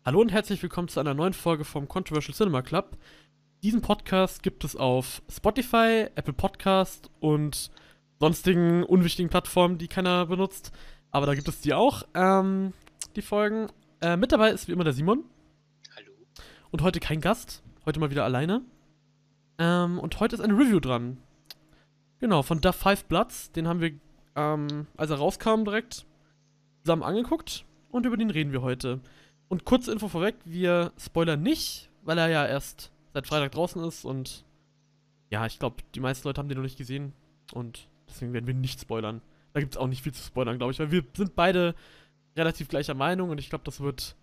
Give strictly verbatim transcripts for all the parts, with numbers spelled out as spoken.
Hallo und herzlich willkommen zu einer neuen Folge vom Controversial Cinema Club. Diesen Podcast gibt es auf Spotify, Apple Podcast und sonstigen unwichtigen Plattformen, die keiner benutzt. Aber da gibt es die auch, ähm, die Folgen. Äh, mit dabei ist wie immer der Simon. Hallo. Und heute kein Gast. Heute mal wieder alleine. Ähm, und heute ist eine Review dran. Genau, von The Five Bloods. Den haben wir, ähm, als er rauskam, direkt zusammen angeguckt. Und über den reden wir heute. Und kurze Info vorweg, wir spoilern nicht, weil er ja erst seit Freitag draußen ist und ja, ich glaube, die meisten Leute haben den noch nicht gesehen und deswegen werden wir nicht spoilern. Da gibt es auch nicht viel zu spoilern, glaube ich, weil wir sind beide relativ gleicher Meinung und ich glaube, das wird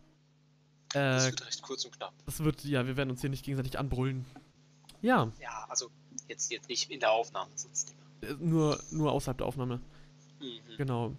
Das äh, wird recht kurz und knapp. das wird, ja, wir werden uns hier nicht gegenseitig anbrüllen. Ja, Ja, also jetzt, jetzt nicht in der Aufnahme, sonst immer. äh, nur, nur außerhalb der Aufnahme. Mhm. Genau.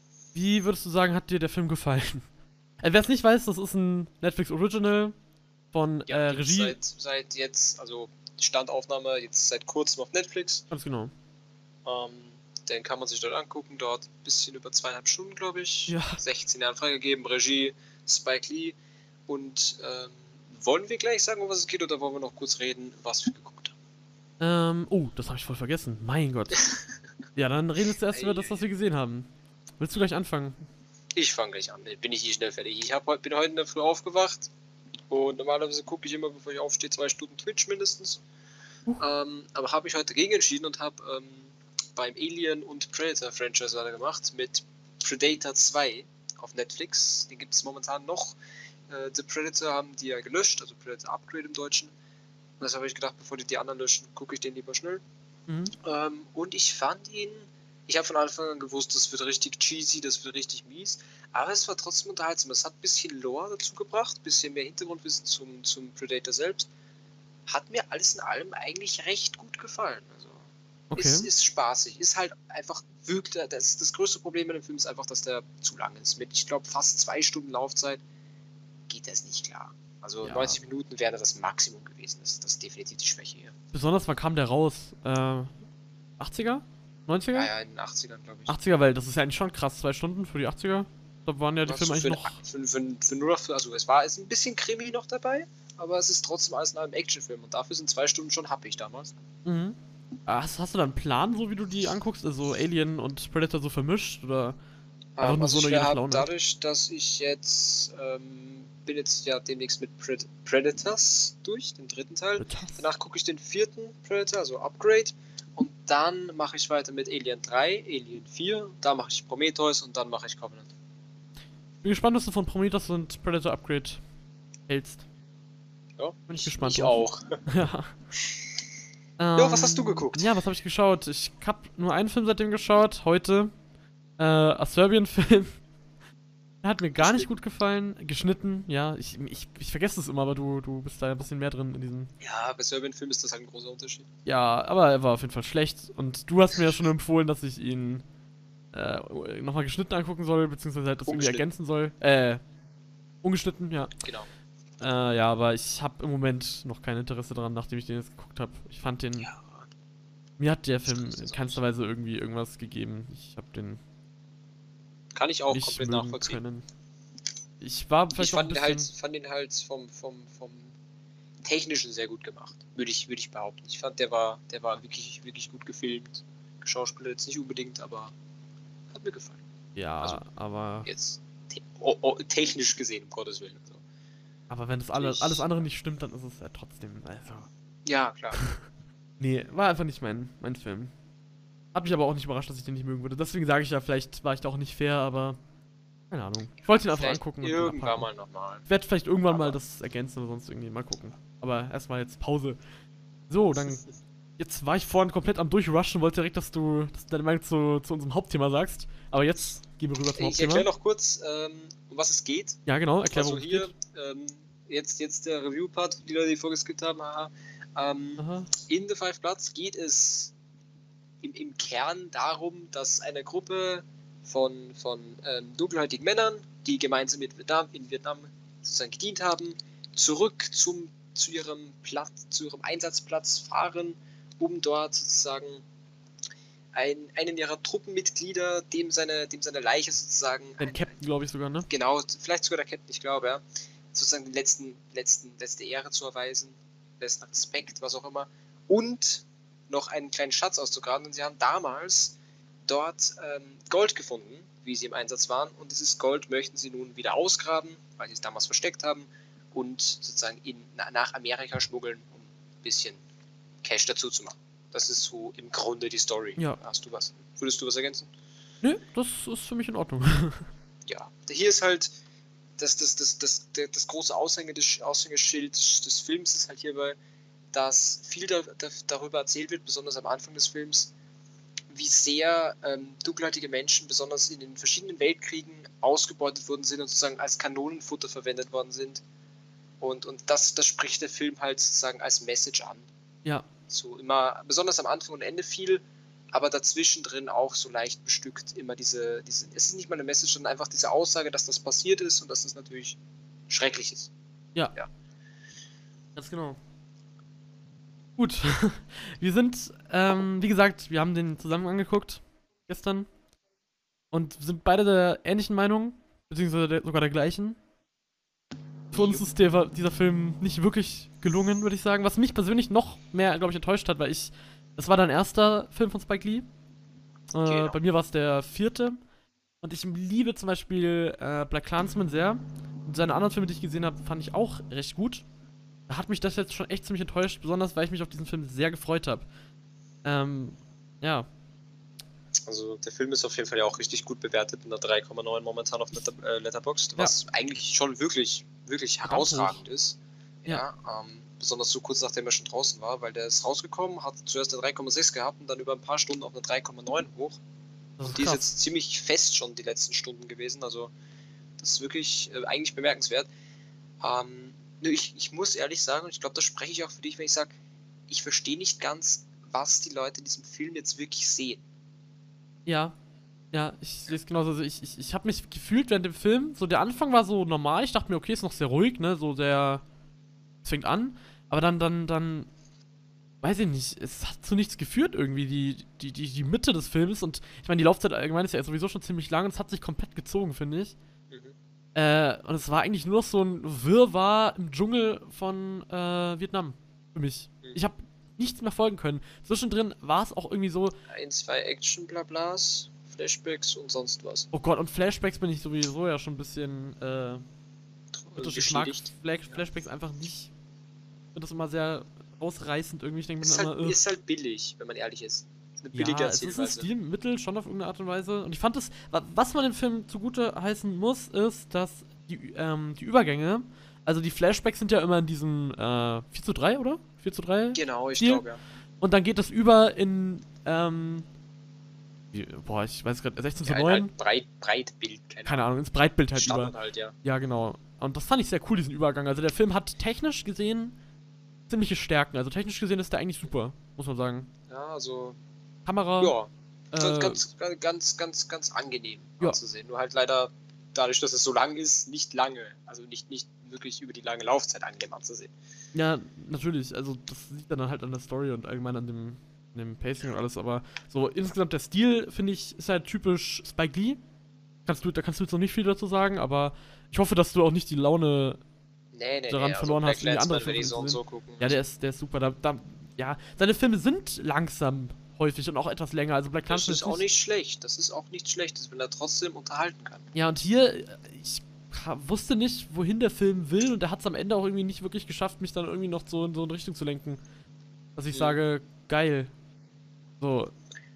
Wie würdest du sagen, hat dir der Film gefallen? Äh, Wer es nicht weiß, das ist ein Netflix Original von Ja, äh, gibt's Regie. seit, seit jetzt, also Standaufnahme jetzt seit kurzem auf Netflix. Ganz genau. Ähm, den kann man sich dort angucken, dort ein bisschen über zweieinhalb Stunden, glaube ich. Ja. sechzehn Jahre freigegeben, Regie Spike Lee. Und ähm, wollen wir gleich sagen, um was es geht, oder wollen wir noch kurz reden, was wir geguckt Ähm, oh, das habe ich voll vergessen. Mein Gott. Ja, dann reden wir zuerst über das, Ei, was wir gesehen haben. Willst du gleich anfangen? Ich fange gleich an, bin ich hier schnell fertig. Ich hab, heut- bin heute in der Früh aufgewacht und normalerweise gucke ich immer, bevor ich aufstehe, zwei Stunden Twitch mindestens. Uh. Ähm, aber habe ich heute gegen entschieden und habe ähm, beim Alien und Predator Franchise weitergemacht mit Predator zwei auf Netflix. Den gibt es momentan noch. Äh, The Predator haben die ja gelöscht, also Predator Upgrade im Deutschen. Und das habe ich gedacht, bevor die die anderen löschen, gucke ich den lieber schnell. Mhm. Ähm, und ich fand ihn, ich habe von Anfang an gewusst, das wird richtig cheesy, das wird richtig mies, aber es war trotzdem unterhaltsam. Es hat ein bisschen Lore dazu gebracht, ein bisschen mehr Hintergrundwissen zum, zum Predator selbst. Hat mir alles in allem eigentlich recht gut gefallen. Also, Okay. ist, ist spaßig, ist halt einfach, wirkt, das, das größte Problem mit dem Film ist einfach, dass der zu lang ist. Mit, ich glaube, fast zwei Stunden Laufzeit geht das nicht klar. Also Ja. neunzig Minuten wäre das Maximum gewesen. Das, das ist definitiv die Schwäche hier. Besonders, wann kam der raus? Äh, achtziger? neunziger? Ja, ja, in den achtzigern, glaube ich. achtziger, weil das ist ja eigentlich schon krass. Zwei Stunden für die achtziger? Da waren ja die Was Filme so eigentlich für, noch. für, für, für nur noch, also es war ist ein bisschen Krimi noch dabei, aber es ist trotzdem alles in einem Actionfilm und dafür sind zwei Stunden schon happig damals. Mhm. Hast, hast du da einen Plan, so wie du die anguckst? Also Alien und Predator so vermischt? Oder einfach Ähm, nur also so ich eine je nach habe Laune? dadurch, dass ich jetzt ähm, bin jetzt ja demnächst mit Pred Predators durch, den dritten Teil. Das- Danach gucke ich den vierten Predator, also Upgrade. Und dann mache ich weiter mit Alien drei, Alien vier, da mache ich Prometheus und dann mache ich Covenant. Bin gespannt, was du von Prometheus und Predator Upgrade hältst. Ja, Bin ich gespannt ich drauf. auch. Ja. Ja, was hast du Ähm, geguckt? Ja, was habe ich geschaut? Ich habe nur einen Film seitdem geschaut, heute. Äh, A Serbian-Film. Der hat mir gar nicht gut gefallen. Geschnitten, ja. Ich, ich, ich vergesse es immer, aber du, du bist da ein bisschen mehr drin in diesem. Ja, bei Serbian-Film ist das halt ein großer Unterschied. Ja, aber er war auf jeden Fall schlecht. Und du hast mir ja schon empfohlen, dass ich ihn äh, nochmal geschnitten angucken soll, beziehungsweise halt das irgendwie Ungeschnitten. ergänzen soll. Äh, ungeschnitten, ja. Genau. Äh, ja, aber ich habe im Moment noch kein Interesse daran, nachdem ich den jetzt geguckt habe. Ich fand den. Ja, Mir hat der Das Film kostet in es auch keinster Weise irgendwie irgendwas gegeben. Ich habe den kann ich auch nicht komplett mögen nachvollziehen. können. Ich war vielleicht Ich auch ein fand ihn, bisschen. halt, fand ihn halt vom, vom, vom Technischen sehr gut gemacht, würde ich, würde ich behaupten. Ich fand, der war, der war wirklich, wirklich gut gefilmt. Geschauspielert jetzt nicht unbedingt, aber hat mir gefallen. Ja, also- aber. Jetzt te oh, oh, technisch gesehen, um Gottes Willen. So. Aber wenn das alles, Ich- alles andere nicht stimmt, dann ist es ja trotzdem. Also. Ja, klar. Nee, war einfach nicht mein, mein Film. Hat mich aber auch nicht überrascht, dass ich den nicht mögen würde. Deswegen sage ich ja, vielleicht war ich da auch nicht fair, aber. Keine Ahnung. Ich wollte ihn einfach Vielleicht angucken und irgendwann abhaken. mal nochmal. Ich werde vielleicht irgendwann mal Aber- das ergänzen oder sonst irgendwie mal gucken. Aber erstmal jetzt Pause. So, dann. Jetzt war ich vorhin komplett am Durchrushen, wollte direkt, dass du, dass du deine Meinung zu, zu unserem Hauptthema sagst. Aber jetzt gehen wir rüber zum Ich Hauptthema. erkläre noch kurz, ähm, um was es geht. Ja, genau, erklär, Also worum es hier, geht. ähm, jetzt, jetzt der Review-Part, die Leute, die vorgeskippt haben, haha. Ähm, Aha. In The Five Bloods geht es im, im Kern darum, dass eine Gruppe von, von ähm, dunkelhäutigen Männern, die gemeinsam mit Vietnam, in Vietnam sozusagen gedient haben, zurück zum, zu, ihrem Platz, zu ihrem Einsatzplatz fahren, um dort sozusagen ein, einen ihrer Truppenmitglieder, dem seine, dem seine Leiche sozusagen, Den Captain, glaube ich sogar, ne? genau, vielleicht sogar der Captain, ich glaube, ja, sozusagen den letzten, letzten, letzte Ehre zu erweisen, letzten Respekt, was auch immer, und noch einen kleinen Schatz auszugraben, denn sie haben damals dort ähm, Gold gefunden, wie sie im Einsatz waren, und dieses Gold möchten sie nun wieder ausgraben, weil sie es damals versteckt haben, und sozusagen in, nach Amerika schmuggeln, um ein bisschen Cash dazu zu machen. Das ist so im Grunde die Story. Ja. Hast du was? Würdest du was ergänzen? Nö, das ist für mich in Ordnung. Ja. Hier ist halt das, das, das, das, das, das große Aushänge des, Aushängeschild des, des Films ist halt hierbei, dass viel da, da, darüber erzählt wird, besonders am Anfang des Films, wie sehr ähm, dunkelhäutige Menschen, besonders in den verschiedenen Weltkriegen, ausgebeutet worden sind und sozusagen als Kanonenfutter verwendet worden sind. Und, und das, das spricht der Film halt sozusagen als Message an. Ja. So immer, besonders am Anfang und Ende viel, aber dazwischen drin auch so leicht bestückt immer diese, diese, es ist nicht mal eine Message, sondern einfach diese Aussage, dass das passiert ist und dass das natürlich schrecklich ist. Ja. Ja. Ganz genau. Gut. Wir sind, ähm, wie gesagt, wir haben den zusammen angeguckt gestern und sind beide der ähnlichen Meinung, beziehungsweise der, sogar der gleichen. Für uns ist der, dieser Film nicht wirklich gelungen, würde ich sagen. Was mich persönlich noch mehr, glaube ich, enttäuscht hat, weil ich, das war dein erster Film von Spike Lee. Äh, Genau. Bei mir war es der vierte. Und ich liebe zum Beispiel äh, Black Klansman sehr. Und seine anderen Filme, die ich gesehen habe, fand ich auch recht gut. Da hat mich das jetzt schon echt ziemlich enttäuscht, besonders weil ich mich auf diesen Film sehr gefreut habe. Ähm, ja. Also der Film ist auf jeden Fall ja auch richtig gut bewertet mit einer drei Komma neun momentan auf Letter, äh, Letterboxd, was ja eigentlich schon wirklich, wirklich herausragend ist. Ja, ja ähm, besonders so kurz nachdem er schon draußen war, weil der ist rausgekommen, hat zuerst eine drei Komma sechs gehabt und dann über ein paar Stunden auf eine drei Komma neun hoch. Und die ist jetzt ziemlich fest schon die letzten Stunden gewesen, also das ist wirklich äh, eigentlich bemerkenswert. Ähm, ich, ich muss ehrlich sagen, und ich glaube, da spreche ich auch für dich, wenn ich sage, ich verstehe nicht ganz, was die Leute in diesem Film jetzt wirklich sehen. Ja, ja, ich sehe es genauso. Also ich, ich, ich habe mich gefühlt während dem Film, so der Anfang war so normal, ich dachte mir, okay, ist noch sehr ruhig, ne, so der, es fängt an, aber dann, dann, dann, weiß ich nicht, es hat zu nichts geführt irgendwie, die, die, die, die Mitte des Films und ich meine, die Laufzeit allgemein ist ja sowieso schon ziemlich lang und es hat sich komplett gezogen, finde ich. Mhm. Äh, und es war eigentlich nur noch so ein Wirrwarr im Dschungel von äh, Vietnam für mich. Mhm. Ich habe nichts mehr folgen können. Zwischendrin war es auch irgendwie so... Ein, zwei Action-Blablas, Flashbacks und sonst was. Oh Gott, und Flashbacks bin ich sowieso ja schon ein bisschen... Äh, ich mag Flash Flashbacks ja. einfach nicht. Ich finde das immer sehr ausreißend irgendwie. Ich denke ist, mir halt, immer, ist halt billig, wenn man ehrlich ist. ist eine billige ja, es ist ein Stilmittel, schon auf irgendeine Art und Weise. Und ich fand es... Was man dem Film zugute heißen muss, ist, dass die, ähm, die Übergänge... Also die Flashbacks sind ja immer in diesem äh, vier zu drei, oder? vier zu drei? Genau, ich glaube, ja. Und dann geht das über in, ähm, wie, boah, ich weiß gerade, sechzehn zu neun? Ja, halt Breit, Breitbild, keine, keine Ahnung, ins Breitbild halt Standard über. halt, ja. Ja, genau. Und das fand ich sehr cool, diesen Übergang. Also der Film hat technisch gesehen ziemliche Stärken. Also technisch gesehen ist der eigentlich super, muss man sagen. Ja, also... Kamera. Ja, äh, ganz, ganz, ganz, ganz, ganz angenehm ja. anzusehen. Nur halt leider... dadurch, dass es so lang ist, nicht lange. Also nicht, nicht wirklich über die lange Laufzeit angenehm anzusehen. Ja, natürlich. Also das liegt dann halt an der Story und allgemein an dem, an dem Pacing und alles. Aber so insgesamt der Stil, finde ich, ist halt typisch Spike Lee. Kannst du, da kannst du jetzt noch nicht viel dazu sagen, aber ich hoffe, dass du auch nicht die Laune nee, nee, daran nee, verloren also hast, irgendwie andere Filme so und so gucken. Ja, der ist, der ist super. Da, da, ja, seine Filme sind langsam häufig und auch etwas länger. Also Black Klansman ist auch nicht schlecht. Das ist auch nichts Schlechtes, wenn er trotzdem unterhalten kann. Ja, und hier, ich wusste nicht, wohin der Film will und er hat es am Ende auch irgendwie nicht wirklich geschafft, mich dann irgendwie noch so in so eine Richtung zu lenken. Dass ich ja. sage, geil. So.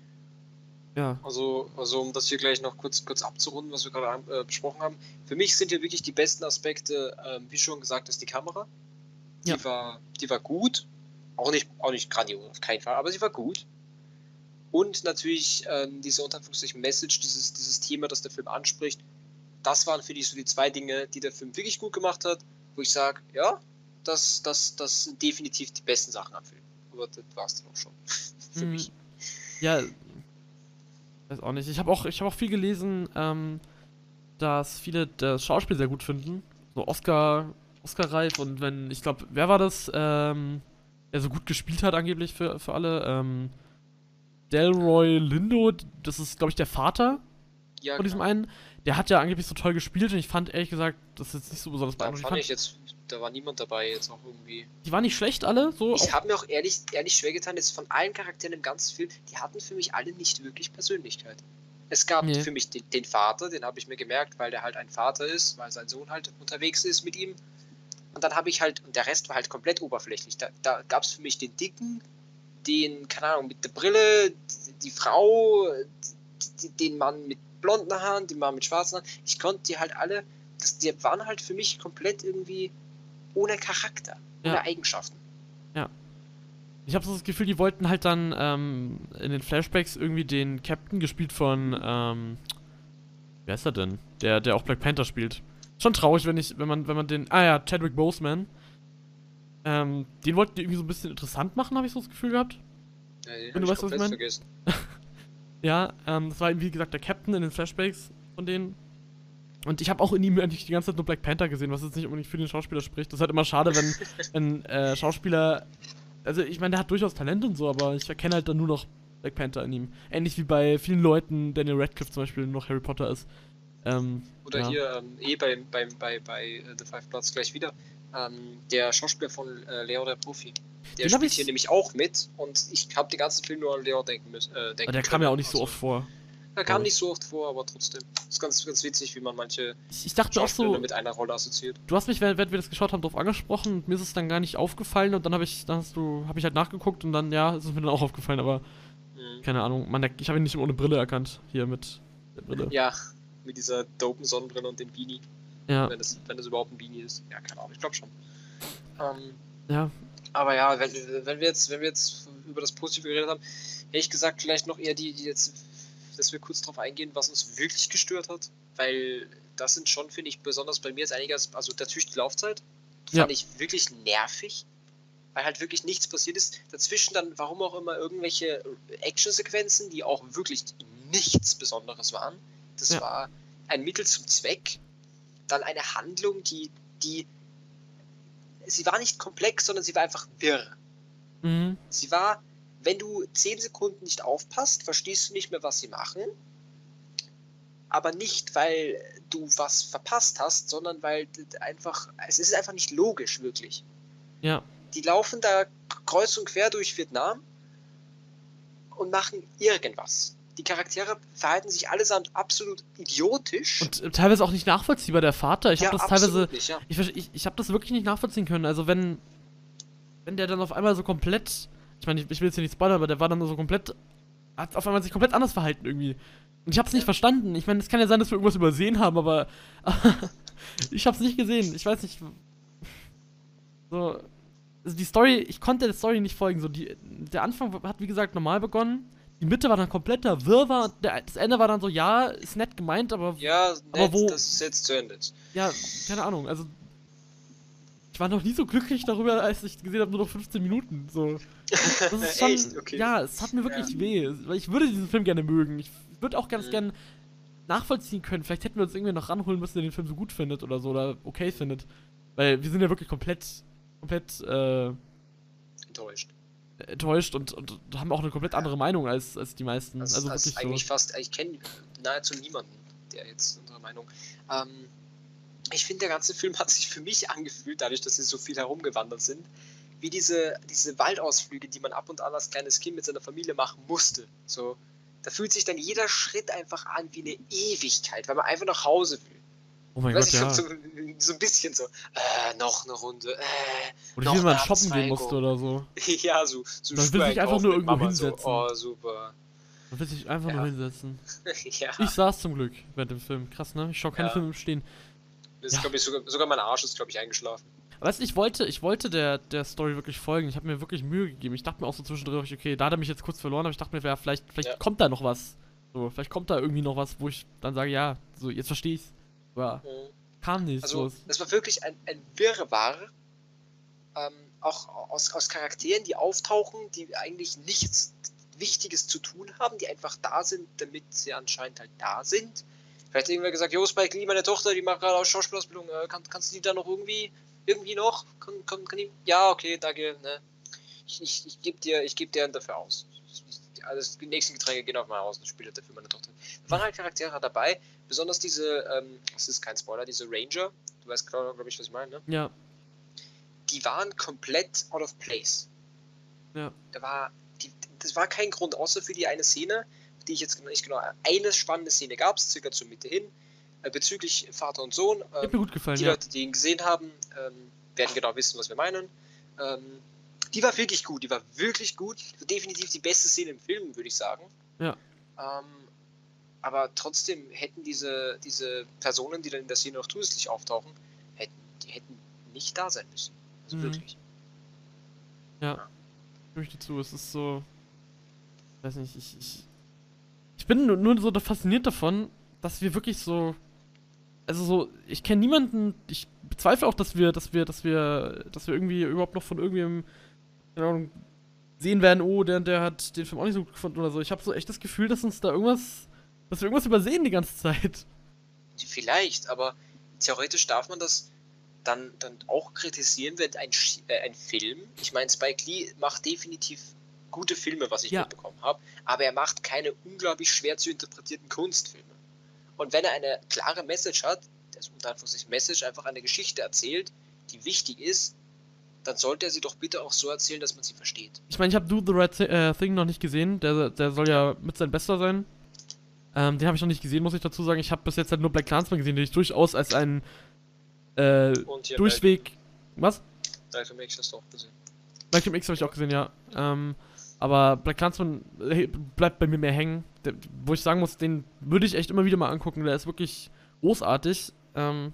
Ja. Also, also um das hier gleich noch kurz, kurz abzurunden, was wir gerade äh, besprochen haben. Für mich sind hier wirklich die besten Aspekte, ähm, wie schon gesagt, ist die Kamera. Die, ja. war, die war gut. Auch nicht, auch nicht grandios, auf keinen Fall, aber sie war gut. Und natürlich ähm, diese unter Anführungszeichen Message, dieses, dieses Thema, das der Film anspricht. Das waren, finde ich, so die zwei Dinge, die der Film wirklich gut gemacht hat, wo ich sage, ja, das, das, das sind definitiv die besten Sachen am Film. Aber das war es dann auch schon für mhm. mich. Ja, weiß auch nicht. Ich habe auch, ich hab auch viel gelesen, ähm, dass viele das Schauspiel sehr gut finden. So Oscar, Oscar-reif und wenn, ich glaube, wer war das, ähm, der so gut gespielt hat angeblich für, für alle, ähm, Delroy Lindo, das ist, glaube ich, der Vater. Ja, von diesem genau. einen. Der hat ja angeblich so toll gespielt und ich fand ehrlich gesagt, das ist jetzt nicht so besonders Da beeindruckend. Ich fand fand, ich jetzt, da war niemand dabei jetzt auch irgendwie. die waren nicht schlecht alle, so Ich auch. habe mir auch ehrlich, ehrlich schwer getan, jetzt von allen Charakteren im ganzen Film, die hatten für mich alle nicht wirklich Persönlichkeit. Es gab Nee. für mich den, den Vater, den habe ich mir gemerkt, weil der halt ein Vater ist, weil sein Sohn halt unterwegs ist mit ihm. Und dann habe ich halt, und der Rest war halt komplett oberflächlich. Da, da gab es für mich den Dicken, den, keine Ahnung, mit der Brille, die, die Frau, die, den Mann mit blonden Haaren, den Mann mit schwarzen Haaren. Ich konnte die halt alle, das, die waren halt für mich komplett irgendwie ohne Charakter, ohne Ja. Eigenschaften. Ja. Ich habe so das Gefühl, die wollten halt dann ähm, in den Flashbacks irgendwie den Captain, gespielt von, ähm, wer ist er denn? Der, der auch Black Panther spielt. Schon traurig, wenn ich, wenn man, wenn man den, ah ja, Chadwick Boseman. Ähm, den wollten die irgendwie so ein bisschen interessant machen, habe ich so das Gefühl gehabt. Ja, den Wenn habe du ich weißt, was ich komplett meine? vergessen. Ja, ähm, das war wie gesagt der Captain in den Flashbacks von denen. Und ich habe auch in ihm eigentlich die ganze Zeit nur Black Panther gesehen, was jetzt nicht unbedingt für den Schauspieler spricht. Das ist halt immer schade, wenn, wenn äh, Schauspieler. Also, ich meine, der hat durchaus Talent und so, aber ich erkenne halt dann nur noch Black Panther in ihm. Ähnlich wie bei vielen Leuten Daniel Radcliffe zum Beispiel nur noch Harry Potter ist. Ähm, Oder ja. hier ähm, eh bei, bei, bei, bei äh, The Five Bloods gleich wieder. Ähm, der Schauspieler von äh, Leo der Profi. Der Den hab spielt ich- hier nämlich auch mit und ich habe den ganzen Film nur an Leo denken müssen. Äh, denken Aber der kam können. ja auch nicht so Also, oft vor. Er glaub kam ich. nicht so oft vor, aber trotzdem. Ist ganz, ganz witzig, wie man manche Ich, ich dachte mir auch Schauspieler nur so, mit einer Rolle assoziiert. du hast mich, während während wir das geschaut haben, darauf angesprochen und mir ist es dann gar nicht aufgefallen und dann habe ich, dann hast du, habe ich halt nachgeguckt und dann, ja, ist es mir dann auch aufgefallen, aber Mhm. keine Ahnung, man, ich habe ihn nicht ohne Brille erkannt, hier mit der Brille. Ja, mit dieser dopen Sonnenbrille und dem Beanie. Ja, Wenn es wenn es überhaupt ein Beanie ist. Ja, keine Ahnung, ich glaube schon. Ähm, ja, aber ja, wenn, wenn wir jetzt, wenn wir jetzt über das Positive geredet haben, hätte ich gesagt, vielleicht noch eher die, die jetzt, dass wir kurz darauf eingehen, was uns wirklich gestört hat. Weil das sind schon, finde ich, besonders bei mir jetzt einiges, also natürlich die Laufzeit, fand Ja. ich wirklich nervig. Weil halt wirklich nichts passiert ist. Dazwischen dann, warum auch immer, irgendwelche Actionsequenzen, die auch wirklich nichts Besonderes waren. Das Ja. war ein Mittel zum Zweck. Dann eine Handlung, die, die, sie war nicht komplex, sondern sie war einfach wirr. mhm. Sie war, wenn du zehn Sekunden nicht aufpasst, verstehst du nicht mehr, was sie machen. Aber nicht, weil du was verpasst hast, sondern weil einfach, es ist einfach nicht logisch, wirklich. Ja. Die laufen da kreuz und quer durch Vietnam und machen irgendwas. Die Charaktere verhalten sich allesamt absolut idiotisch. Und äh, teilweise auch nicht nachvollziehbar, der Vater. Ich ja, habe das absolut teilweise, nicht, ja. ich, verste- ich, ich habe das wirklich nicht nachvollziehen können. Also wenn, wenn der dann auf einmal so komplett, ich meine, ich, ich will jetzt hier nicht spoilern, aber der war dann so komplett, hat auf einmal sich komplett anders verhalten irgendwie. Und ich habe es nicht Ja. verstanden. Ich meine, es kann ja sein, dass wir irgendwas übersehen haben, aber ich habe es nicht gesehen. Ich weiß nicht. So, also die Story, ich konnte der Story nicht folgen. So die, der Anfang hat wie gesagt normal begonnen. Die Mitte war dann kompletter Wirrwarr. Und der, das Ende war dann so, ja, ist nett gemeint, aber Ja, Aber nett, wo- dass es jetzt zu Ende ist. ja, keine Ahnung. Also ich war noch nie so glücklich darüber, als ich gesehen habe, nur noch fünfzehn Minuten. So. Das ist schon, Echt? Okay. ja, es hat mir wirklich Ja. weh. Weil ich würde diesen Film gerne mögen. Ich würde auch ganz Mhm. gern nachvollziehen können. Vielleicht hätten wir uns irgendwie noch ranholen müssen, der den Film so gut findet oder so oder okay findet. Weil wir sind ja wirklich komplett, komplett äh, Enttäuscht. enttäuscht und, und haben auch eine komplett andere Meinung als, als die meisten. Das, also das wirklich ist eigentlich so. fast, ich kenne nahezu niemanden, der jetzt unsere Meinung. Ähm, ich finde, der ganze Film hat sich für mich angefühlt, dadurch, dass sie so viel herumgewandert sind, wie diese, diese Waldausflüge, die man ab und an als kleines Kind mit seiner Familie machen musste. So, da fühlt sich dann jeder Schritt einfach an wie eine Ewigkeit, weil man einfach nach Hause will. Oh mein Weiß Gott, ich ja. schon, so, so ein bisschen so, äh, noch eine Runde, äh, Oder noch wie wenn man eine shoppen gehen Abzweigung. musste oder so. ja, so, so Man will sich Schuhe einfach einkaufen nur mit irgendwo Mama, hinsetzen. So, oh, super. Man will sich einfach Ja. nur hinsetzen. ja, Ich saß zum Glück während dem Film. Krass, ne? Ich schau keine Ja. Filme im Stehen. das ja. glaube ich, sogar, sogar mein Arsch ist, glaube ich, eingeschlafen. Weißt du, ich wollte, ich wollte der, der Story wirklich folgen. Ich habe mir wirklich Mühe gegeben. Ich dachte mir auch so zwischendrin, okay, da hat er mich jetzt kurz verloren, aber ich dachte mir, ja, vielleicht, vielleicht Ja. kommt da noch was. So, vielleicht kommt da irgendwie noch was, wo ich dann sage, ja, so, jetzt verstehe ich's. Ja, Mhm. kam nicht. Also, So. es war wirklich ein, ein Wirrwarr, ähm, auch aus, aus Charakteren, die auftauchen, die eigentlich nichts Wichtiges zu tun haben, die einfach da sind, damit sie anscheinend halt da sind. Vielleicht hat irgendwer gesagt, jo Spike Lee, meine Tochter, die macht gerade auch Schauspielausbildung, äh, kann, kannst du die da noch irgendwie, irgendwie noch? Kann, kann, kann die? Ja, okay, danke, ne? Ich, ich, ich gebe dir, ich geb dir dafür aus. also die nächsten Getränke gehen auf mein Haus und spielt dafür meine Tochter. Da waren halt Charaktere dabei, besonders diese, ähm, das ist kein Spoiler, diese Ranger, du weißt glaube glaub ich, was ich meine, ne? Ja. Die waren komplett out of place. Ja. Da war, die, das war kein Grund, außer für die eine Szene, die ich jetzt nicht genau, eine spannende Szene gab es, circa zur Mitte hin, äh, bezüglich Vater und Sohn. Ähm, Hat mir gut gefallen, die ja. Leute, die ihn gesehen haben, ähm, werden genau wissen, was wir meinen. Ähm, die war wirklich gut, die war wirklich gut. Definitiv die beste Szene im Film, würde ich sagen. Ja. Ähm, aber trotzdem hätten diese, diese Personen, die dann in der Szene noch zusätzlich auftauchen, hätten, die hätten nicht da sein müssen. Also Mhm. wirklich. Ja. Ja. Stimme ich dir zu, es ist so. Ich weiß nicht, ich. Ich, ich bin nur, nur so da fasziniert davon, dass wir wirklich so. Also so, ich kenne niemanden, ich bezweifle auch, dass wir, dass wir, dass wir, dass wir irgendwie überhaupt noch von irgendwem, keine Ahnung, sehen werden, oh, der, der hat den Film auch nicht so gut gefunden oder so. Ich habe so echt das Gefühl, dass uns da irgendwas, dass wir irgendwas übersehen die ganze Zeit. Vielleicht, aber theoretisch darf man das dann, dann auch kritisieren, wenn ein, äh, ein Film, ich meine, Spike Lee macht definitiv gute Filme, was ich Ja. mitbekommen habe, aber er macht keine unglaublich schwer zu interpretierten Kunstfilme. Und wenn er eine klare Message hat, das unter Anführungszeichen Message einfach eine Geschichte erzählt, die wichtig ist, dann sollte er sie doch bitte auch so erzählen, dass man sie versteht. Ich meine, ich habe Do the Right Thi- äh, Thing noch nicht gesehen, der, der soll ja mit sein Bester sein. Ähm, den habe ich noch nicht gesehen, muss ich dazu sagen. Ich habe bis jetzt halt nur Black Clansman gesehen, den ich durchaus als einen äh, Und hier Durchweg. Was? Malcolm X hast du auch gesehen. Malcolm X habe ich auch gesehen, ja. Ähm, aber Black Clansman äh, bleibt bei mir mehr hängen. Der, wo ich sagen muss, den würde ich echt immer wieder mal angucken. Der ist wirklich großartig. Ähm,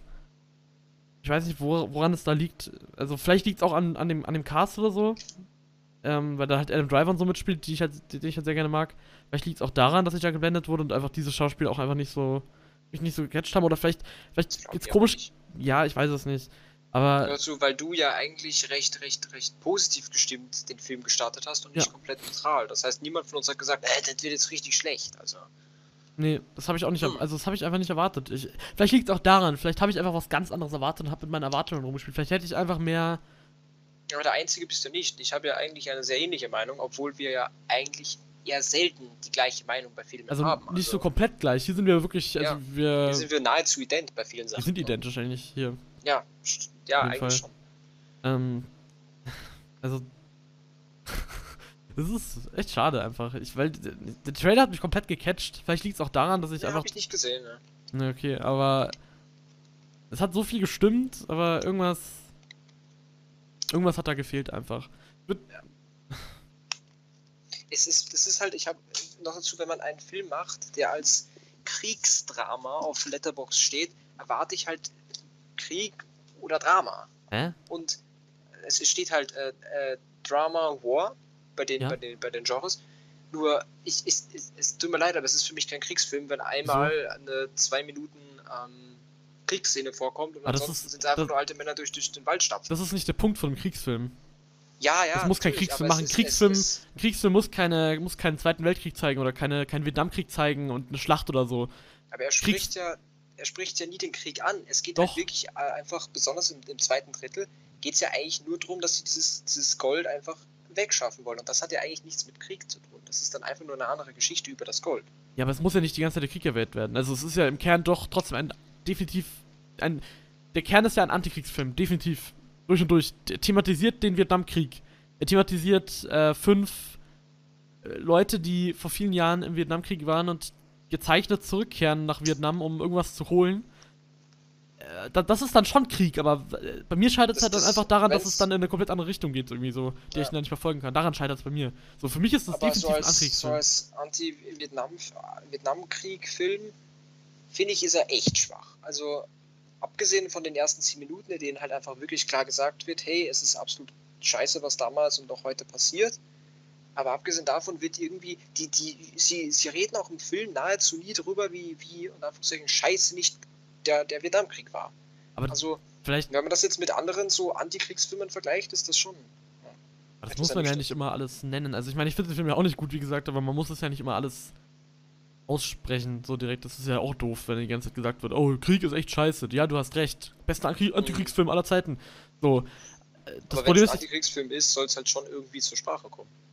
ich weiß nicht, wo, woran es da liegt. Also vielleicht liegt es auch an, an, dem, an dem Cast oder so. Ähm, weil da halt Adam Driver und so mitspielt, die ich halt, die, die ich halt sehr gerne mag. Vielleicht liegt es auch daran, dass ich da geblendet wurde und einfach diese Schauspieler auch einfach nicht so mich nicht so gecatcht haben. Oder vielleicht, vielleicht Glaub jetzt ich auch komisch. nicht. Ja, ich weiß es nicht. Aber Dazu, weil du ja eigentlich recht, recht, recht positiv gestimmt den Film gestartet hast und nicht Ja. komplett neutral. Das heißt, niemand von uns hat gesagt, äh, das wird jetzt richtig schlecht. Also, nee, das habe ich auch nicht, Hm. also das habe ich einfach nicht erwartet. Ich, vielleicht liegt es auch daran, vielleicht habe ich einfach was ganz anderes erwartet und habe mit meinen Erwartungen rumgespielt. Vielleicht hätte ich einfach mehr. aber der Einzige bist du nicht. Ich habe ja eigentlich eine sehr ähnliche Meinung, obwohl wir ja eigentlich eher selten die gleiche Meinung bei Filmen Also haben. nicht Also, so komplett gleich. Hier sind wir wirklich, also Ja. wir, hier sind wir nahezu ident bei vielen wir Sachen. sind identisch eigentlich hier. Ja, st- ja, Auf jeden eigentlich Fall. schon. Ähm, also, das ist echt schade einfach. Ich, weil der, der Trailer hat mich komplett gecatcht. Vielleicht liegt es auch daran, dass ich Ja, einfach. habe ich nicht gesehen. Ne? Ne, okay, aber es hat so viel gestimmt, aber irgendwas, irgendwas hat da gefehlt einfach. Wird, Es ist, das ist halt, ich habe noch dazu, wenn man einen Film macht, der als Kriegsdrama auf Letterboxd steht, erwarte ich halt Krieg oder Drama. hä? Und es steht halt äh, äh, Drama, War bei den, Ja. bei den, bei den Genres. Nur, ich, ich, es, es tut mir leid, aber es ist für mich kein Kriegsfilm, wenn einmal eine zwei Minuten ähm, Kriegsszene vorkommt und Aber das ansonsten ist- sind es einfach das- nur alte Männer durch, durch den Wald stapfen. Das ist nicht der Punkt von einem Kriegsfilm. Ja, ja. Das muss kein natürlich, Kriegsfilm aber machen. es ist- Kriegsfilm, Es, es, ein Kriegsfilm muss, keine, muss keinen Zweiten Weltkrieg zeigen oder keine, keinen Vietnamkrieg zeigen und eine Schlacht oder so. aber er Kriegs- spricht ja, er spricht ja nie den Krieg an. Es geht Doch. halt wirklich äh, einfach, besonders im, im zweiten Drittel, geht es ja eigentlich nur darum, dass sie dieses, dieses Gold einfach wegschaffen wollen. Und das hat ja eigentlich nichts mit Krieg zu tun. Das ist dann einfach nur eine andere Geschichte über das Gold. Ja, aber es muss ja nicht die ganze Zeit der Krieg erwähnt werden. Also es ist ja im Kern doch trotzdem ein, definitiv, ein, der Kern ist ja ein Antikriegsfilm, definitiv. Durch und durch. Der thematisiert den Vietnamkrieg. Er thematisiert äh, fünf äh, Leute, die vor vielen Jahren im Vietnamkrieg waren und gezeichnet zurückkehren nach Vietnam, um irgendwas zu holen. Äh, da, das ist dann schon Krieg, aber äh, bei mir scheitert es Das- halt dann das- einfach daran, dass wenn's- es dann in eine komplett andere Richtung geht, irgendwie so, die Ja. ich dann nicht verfolgen kann. Daran scheitert es bei mir. So, für mich ist das Aber definitiv so ein als, so Antikriegsfilm. als Anti-Vietnam-Krieg-Film, finde ich, ist er echt schwach. Also, abgesehen von den ersten zehn Minuten, in denen halt einfach wirklich klar gesagt wird, hey, es ist absolut scheiße, was damals und auch heute passiert. Aber abgesehen davon wird irgendwie, die, die, sie, sie reden auch im Film nahezu nie darüber, wie, wie, und Anführungszeichen, scheiße nicht der, der Vietnamkrieg war. Aber Also, vielleicht, wenn man das jetzt mit anderen so Antikriegsfilmen vergleicht, ist das schon. das etwas muss man ja ernüchternd. nicht immer alles nennen. Also ich meine, ich finde den Film ja auch nicht gut, wie gesagt, aber man muss es ja nicht immer alles aussprechen, so direkt. Das ist ja auch doof, wenn die ganze Zeit gesagt wird, oh, Krieg ist echt scheiße. Ja, du hast recht. Bester Anti- Antikriegsfilm aller Zeiten. So. äh, Das Aber wenn Problem es ein ist, Antikriegsfilm ist, soll es halt schon irgendwie zur Sprache kommen.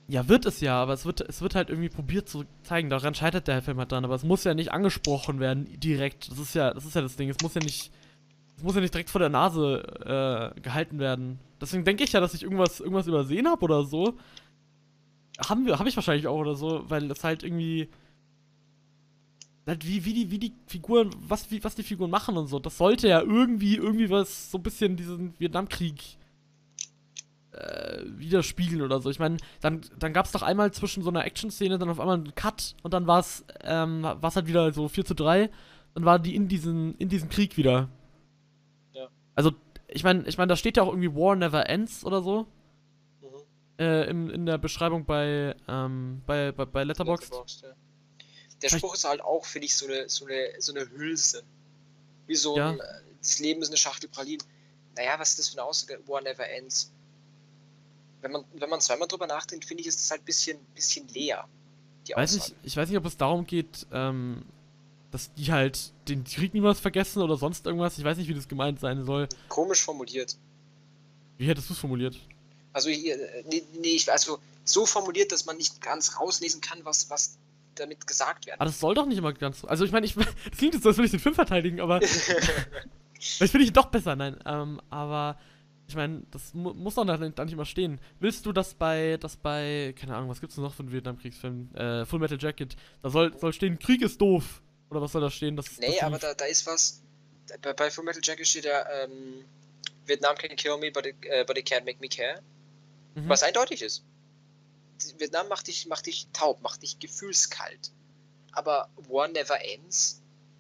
Ja, wird es ja, aber es wird, es wird halt irgendwie probiert zu zeigen. Daran scheitert der Film halt dran, aber es muss ja nicht angesprochen werden direkt. Das ist ja, das ist ja das Ding. Es muss ja nicht, es muss ja nicht direkt vor der Nase äh, gehalten werden. Deswegen denke ich ja, dass ich irgendwas, irgendwas übersehen habe oder so. Haben wir, habe ich wahrscheinlich auch oder so, weil es halt irgendwie halt wie, wie die, wie die Figuren, was, wie, was die Figuren machen und so. Das sollte ja irgendwie, irgendwie was so ein bisschen diesen Vietnamkrieg äh, widerspiegeln oder so. Ich meine, dann, dann gab es doch einmal zwischen so einer Action-Szene dann auf einmal einen Cut und dann war es ähm, war's halt wieder so vier zu drei. Dann war die in diesen, in diesem Krieg wieder. Ja. Also, ich meine, ich mein, da steht ja auch irgendwie War Never Ends oder so. Mhm. Äh, in, in der Beschreibung bei, ähm, bei, bei, bei Letterboxd. Letterboxd, ja. Der Spruch ist halt auch, finde ich, so eine, so, eine, so eine Hülse. Wie so ein, Ja. das Leben ist eine Schachtel Pralinen. Naja, was ist das für eine Aussage? War never ends. Wenn man, wenn man zweimal drüber nachdenkt, finde ich, ist das halt ein bisschen, bisschen leer, die Weiß Aussage. nicht, ich weiß nicht, ob es darum geht, ähm, dass die halt den Krieg niemals vergessen oder sonst irgendwas. Ich weiß nicht, wie das gemeint sein soll. Komisch formuliert. Wie hättest du es formuliert? Also hier, äh, nee, nee, ich- also so formuliert, dass man nicht ganz rauslesen kann, was, was damit gesagt werden Aber das soll doch nicht immer ganz so. Also ich meine, ich, das klingt jetzt so, als würde ich den Film verteidigen, aber vielleicht finde ich ihn doch besser, nein. Ähm, aber ich meine, das mu muss doch da nicht da nicht immer stehen. Willst du, dass bei, dass bei, keine Ahnung, was gibt's denn noch von Vietnamkriegsfilmen? Äh, Full Metal Jacket, da soll, soll stehen, Krieg ist doof. Oder was soll da stehen? Das, Nee, das aber da, da ist was. Bei, bei Full Metal Jacket steht ja, ähm, Vietnam can kill me, but it, uh, but it can't make me care. mhm. Was eindeutig ist. Vietnam macht dich, macht dich taub, macht dich gefühlskalt. Aber War Never Ends,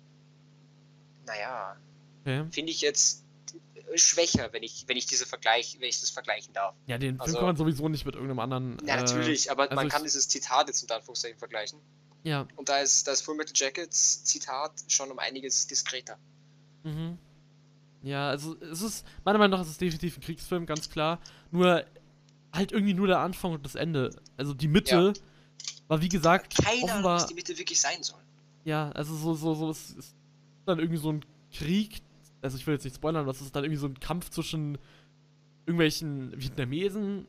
naja, Okay. finde ich jetzt schwächer, wenn ich, wenn ich diese Vergleich, wenn ich das vergleichen darf. Ja, den Also- Film kann man sowieso nicht mit irgendeinem anderen. Ja, natürlich, aber also man ich- kann dieses Zitat jetzt unter Anführungszeichen vergleichen. Ja. Und da ist das Full Metal Jackets Zitat schon um einiges diskreter. Mhm. Ja, also es ist, meiner Meinung nach ist es definitiv ein Kriegsfilm, ganz klar. Nur, halt irgendwie nur der Anfang und das Ende. Also die Mitte war, wie gesagt, Keine Ahnung, offenbar, was die Mitte wirklich sein soll. ja, also so, so, so, es ist dann irgendwie so ein Krieg, also ich will jetzt nicht spoilern, aber es ist dann irgendwie so ein Kampf zwischen irgendwelchen Vietnamesen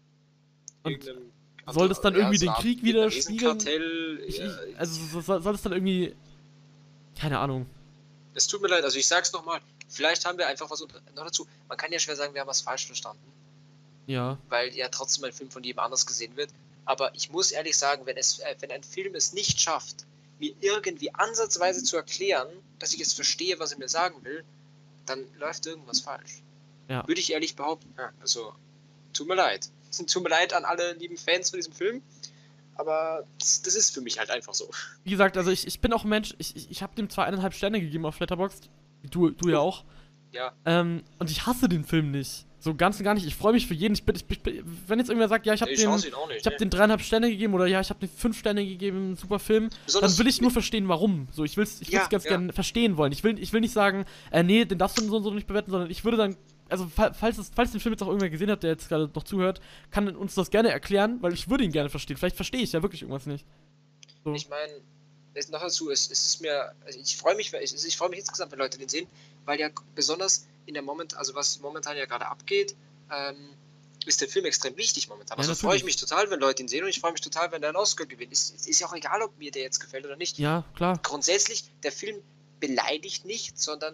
und Irgendeinem- soll das dann irgendwie so den eine Art Krieg widerspiegeln? Kartell, ich, ja, ich, also so, soll, soll es dann irgendwie, keine Ahnung. es tut mir leid, also ich sag's nochmal, vielleicht haben wir einfach was unter, noch dazu. Man kann ja schwer sagen, wir haben was falsch verstanden, Ja, weil ja trotzdem ein Film von jedem anders gesehen wird. Aber ich muss ehrlich sagen, wenn, es, äh, wenn ein Film es nicht schafft, mir irgendwie ansatzweise zu erklären, dass ich es verstehe, was er mir sagen will, dann läuft irgendwas falsch. Ja. Würde ich ehrlich behaupten. Ja, also, tut mir leid. Tut mir leid an alle lieben Fans von diesem Film, aber das, das ist für mich halt einfach so. wie gesagt, also ich, ich bin auch ein Mensch, ich, ich, ich habe dem zwar eineinhalb Sterne gegeben auf Letterboxd, du, du ja auch, Ja, ähm, und ich hasse den Film nicht. So ganz und gar nicht. Ich freue mich für jeden. Ich bin, ich, ich, wenn jetzt irgendwer sagt, ja, ich habe ich dem, schaue ihn auch nicht. ich habe ne? den dreieinhalb Sterne gegeben oder ja, ich habe den fünf Sterne gegeben, super Film, Besonders dann will ich nur mit- verstehen, warum. So, ich will's, ich will's Ja, ganz ja. gerne verstehen wollen. Ich will, ich will nicht sagen, äh, nee, den darfst du so und so nicht bewerten, sondern ich würde dann, also fa- falls, es, falls den Film jetzt auch irgendwer gesehen hat, der jetzt gerade noch zuhört, kann uns das gerne erklären, weil ich würde ihn gerne verstehen. Vielleicht verstehe ich ja wirklich irgendwas nicht. So. Ich meine, jetzt noch dazu, es, es ist mir, also ich freue mich, ich, ich freue mich insgesamt, wenn Leute den sehen, weil ja besonders in der Moment, also was momentan ja gerade abgeht, ähm, ist der Film extrem wichtig momentan. Ja, Also freue ich natürlich. mich total, wenn Leute ihn sehen und ich freue mich total, wenn der einen Oscar gewinnt. Ist, ist, ist ja auch egal, ob mir der jetzt gefällt oder nicht. Ja, klar. Grundsätzlich, der Film beleidigt nicht, sondern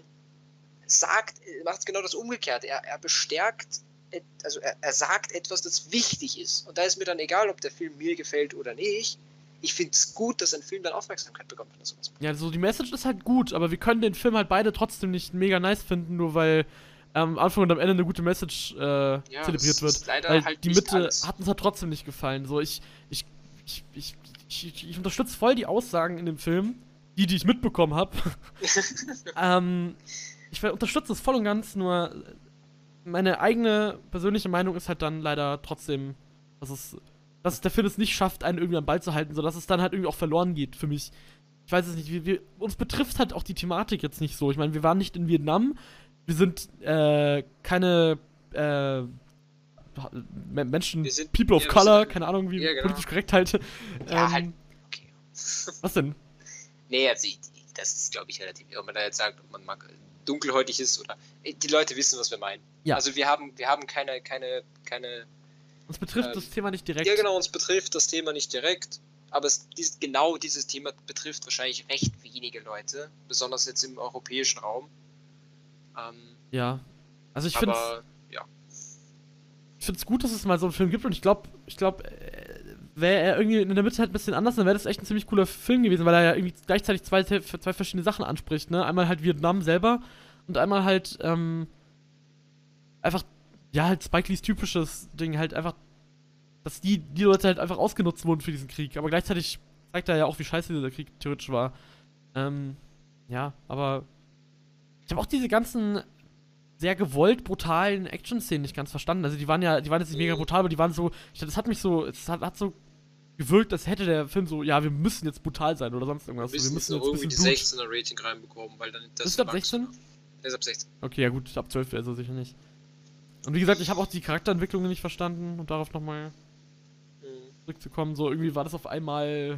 sagt, macht genau das Umgekehrte. Er, er bestärkt, et- also er, er sagt etwas, das wichtig ist. Und da ist mir dann egal, ob der Film mir gefällt oder nicht. Ich finde es gut, dass ein Film dann Aufmerksamkeit bekommt, wenn er sowas macht. Ja, so die Message ist halt gut, aber wir können den Film halt beide trotzdem nicht mega nice finden, nur weil am Anfang und am Ende eine gute Message äh, Ja, zelebriert das wird. ist leider Weil halt die nicht Mitte alles. hat uns halt trotzdem nicht gefallen. So, ich, ich, ich, ich, ich, ich unterstütze voll die Aussagen in dem Film, die, die ich mitbekommen habe. ähm, ich unterstütze es voll und ganz, nur meine eigene persönliche Meinung ist halt dann leider trotzdem, dass es, dass der Film es nicht schafft, einen irgendwie am Ball zu halten, sodass es dann halt irgendwie auch verloren geht für mich. Ich weiß es nicht, wir, wir, uns betrifft halt auch die Thematik jetzt nicht so. Ich meine, wir waren nicht in Vietnam, wir sind äh, keine äh, Me- Menschen, Wir sind- People of ja, wir Color, sind- keine Ahnung, wie ja, genau. politisch korrekt halt. Ja, ähm, halt. Okay. Was denn? Nee, also ich, das ist, glaube ich, relativ. Ob man da jetzt sagt, ob man mag, dunkelhäutig ist oder. Die Leute wissen, was wir meinen. Ja. Also wir haben, wir haben keine, keine, keine Uns betrifft Ähm, das Thema nicht direkt. Ja, genau, uns betrifft das Thema nicht direkt, aber es, dies, genau dieses Thema betrifft wahrscheinlich recht wenige Leute, besonders jetzt im europäischen Raum. Ähm, Ja. Also ich finde aber ja, ich finde es gut, dass es mal so einen Film gibt und ich glaube, ich glaube, wäre er irgendwie in der Mitte halt ein bisschen anders, dann wäre das echt ein ziemlich cooler Film gewesen, weil er ja irgendwie gleichzeitig zwei, zwei verschiedene Sachen anspricht, ne? Einmal halt Vietnam selber und einmal halt, ähm, einfach, ja, halt Spike Lees typisches Ding, halt einfach, dass die, die Leute halt einfach ausgenutzt wurden für diesen Krieg. Aber gleichzeitig zeigt er ja auch, wie scheiße dieser Krieg theoretisch war. Ähm, ja, aber ich habe auch diese ganzen sehr gewollt brutalen Action-Szenen nicht ganz verstanden. Also die waren ja, die waren jetzt nicht mega brutal, aber die waren so, ich, das hat mich so, es hat, hat so gewirkt, als hätte der Film so, ja, wir müssen jetzt brutal sein oder sonst irgendwas. wir So, wir müssen müssen jetzt jetzt ein irgendwie die bisschen Blut. sechzehner Rating reinbekommen, weil dann das Ist das ab erwachsen- sechzehn? Der ist ab sechzehn. Okay, ja gut, ab zwölf wäre so sicher nicht. Und wie gesagt, ich habe auch die Charakterentwicklung nicht verstanden und darauf nochmal Mhm. zurückzukommen. So, irgendwie war das auf einmal.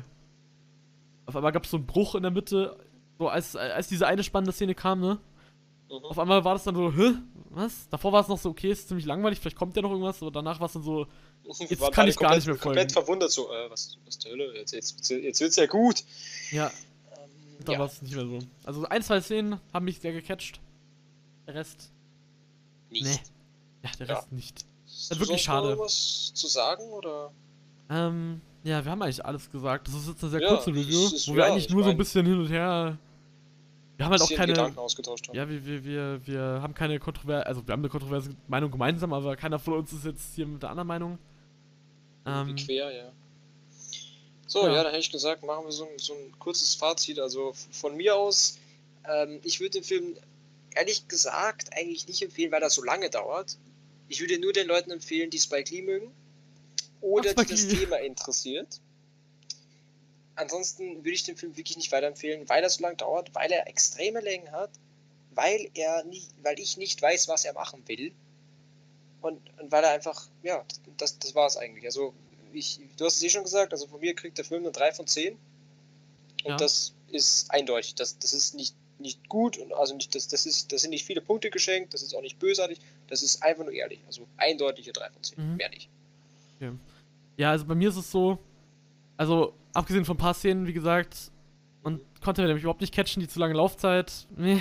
Auf einmal gab es so einen Bruch in der Mitte, so als, als diese eine spannende Szene kam, ne? Mhm. Auf einmal war das dann so, hä? Was? Davor war es noch so, okay, ist ziemlich langweilig, vielleicht kommt ja noch irgendwas, aber danach war es dann so, jetzt Waren kann beide ich gar komplett, nicht mehr folgen. komplett verwundert, so, äh, was, was zur Hölle, jetzt, jetzt, jetzt wird's ja gut. Ja, Ähm, da ja, war es nicht mehr so. Also ein, zwei Szenen haben mich sehr gecatcht. Der Rest, nicht. nee. Ja, der Ja. Rest nicht. Hast Das ist du wirklich sonst noch schade. was zu sagen, oder? Ähm, ja, wir haben eigentlich alles gesagt. Das ist jetzt eine sehr Ja, kurze es Review, ist- wo wir ja, eigentlich ich nur so ein mein- bisschen hin und her. Wir haben halt auch Bisschen keine. Gedanken ausgetauscht haben. Ja, wir, wir, wir, wir haben keine kontroverse, also wir haben eine kontroverse Meinung gemeinsam, aber keiner von uns ist jetzt hier mit der anderen Meinung. Irgendwie Ähm, quer, ja. So, ja. ja, dann hätte ich gesagt, machen wir so ein, so ein kurzes Fazit. Also f- von mir aus, ähm, ich würde den Film ehrlich gesagt eigentlich nicht empfehlen, weil er so lange dauert. Ich würde nur den Leuten empfehlen, die Spike Lee mögen oder Ach, die das Spike Lee. Thema interessiert. Ansonsten würde ich den Film wirklich nicht weiterempfehlen, weil er so lange dauert, weil er extreme Längen hat, weil er nicht, weil ich nicht weiß, was er machen will. Und, und weil er einfach, ja, das, das war es eigentlich. Also, ich, du hast es eh schon gesagt, also von mir kriegt der Film eine drei von zehn. Und Ja. das ist eindeutig. Das, das ist nicht, nicht gut und also nicht, das, das, ist, das sind nicht viele Punkte geschenkt, das ist auch nicht bösartig, das ist einfach nur ehrlich. Also eindeutige drei von zehn, Mhm. mehr nicht. Ja, also bei mir ist es so, also abgesehen von ein paar Szenen, wie gesagt, und konnte nämlich überhaupt nicht catchen, die zu lange Laufzeit, nee.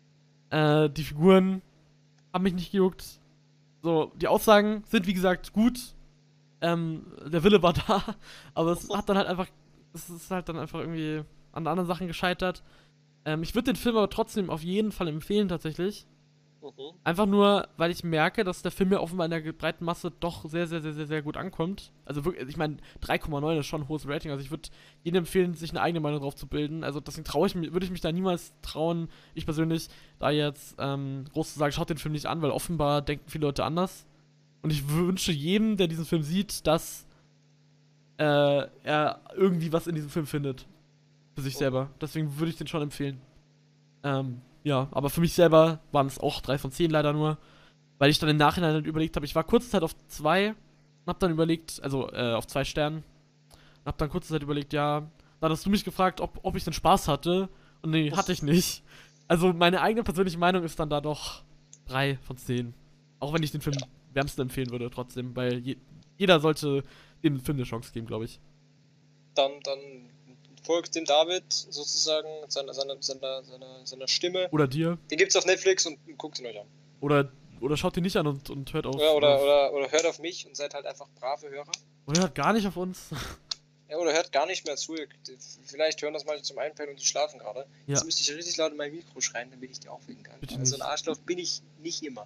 Äh, die Figuren haben mich nicht gejuckt. So, die Aussagen sind wie gesagt gut. Ähm, der Wille war da, aber es hat dann halt einfach, es ist halt dann einfach irgendwie an anderen Sachen gescheitert. Ähm, ich würde den Film aber trotzdem auf jeden Fall empfehlen, tatsächlich. Mhm. Einfach nur, weil ich merke, dass der Film ja offenbar in der breiten Masse doch sehr, sehr, sehr, sehr, sehr gut ankommt. Also wirklich, ich meine, drei Komma neun ist schon ein hohes Rating. Also ich würde jedem empfehlen, sich eine eigene Meinung drauf zu bilden. Also deswegen traue ich mich, würde ich mich da niemals trauen, ich persönlich, da jetzt ähm, groß zu sagen, schaut den Film nicht an, weil offenbar denken viele Leute anders. Und ich wünsche jedem, der diesen Film sieht, dass äh, er irgendwie was in diesem Film findet. Für sich Oh. selber. Deswegen würde ich den schon empfehlen. Ähm, ja, aber für mich selber waren es auch drei von zehn leider nur. Weil ich dann im Nachhinein halt überlegt habe, ich war kurze Zeit auf zwei und hab dann überlegt, also äh, auf zwei Sternen. Und hab dann kurze Zeit überlegt, ja, dann hast du mich gefragt, ob, ob ich den Spaß hatte. Und nee, hatte ich nicht. Also meine eigene persönliche Meinung ist dann da doch drei von zehn. Auch wenn ich den Film wärmsten empfehlen würde, trotzdem. Weil je, jeder sollte dem Film eine Chance geben, glaube ich. Dann, dann folgt dem David sozusagen seiner, seiner, seiner, seiner, seiner Stimme. Oder dir. Den gibt's auf Netflix und guckt ihn euch an. Oder, oder schaut ihn nicht an und, und hört auf. Oder, oder, auf oder, oder hört auf mich und seid halt einfach brave Hörer. oder hört gar nicht auf uns. Ja, oder hört gar nicht mehr zu. Ihr- Vielleicht hören das manche zum Einpennen und die schlafen gerade. Ja. Jetzt müsste ich richtig laut in mein Mikro schreien, damit ich die aufwecken kann. Bitte Also nicht. ein Arschloch bin ich nicht immer.